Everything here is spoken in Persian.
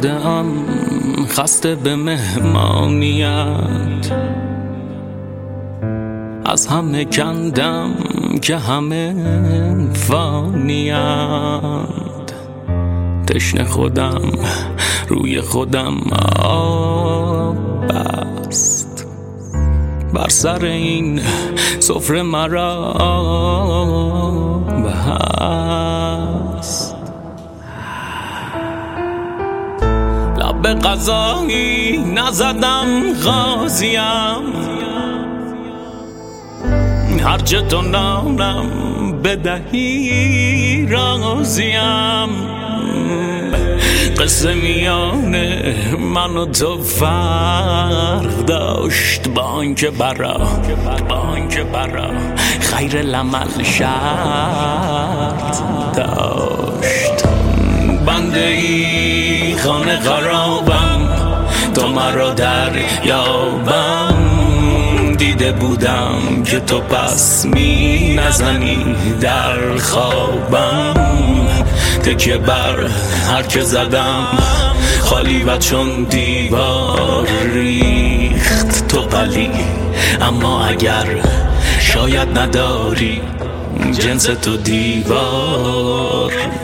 ام خسته به مهمانیت، از همه کندم که همه فانیند. تشنه خودم روی خودم آب بست، بر سر این سفره مرا بست. لب به قضایی نزدم غازیم، هرچه تو نامم بدهی راضیم. قصه میان من و تو فرق داشت، با آنکه برا خیر العمل شرط داشت. بنده ای خانه خرابم، تو مرا دریابم. دیده بودم که تو پس می نزنی در خوابم. تکیه بر هر که زدم خالی و چون دیوار ریخت. تو ولی اما اگر شاید نداری جنس تو دیوار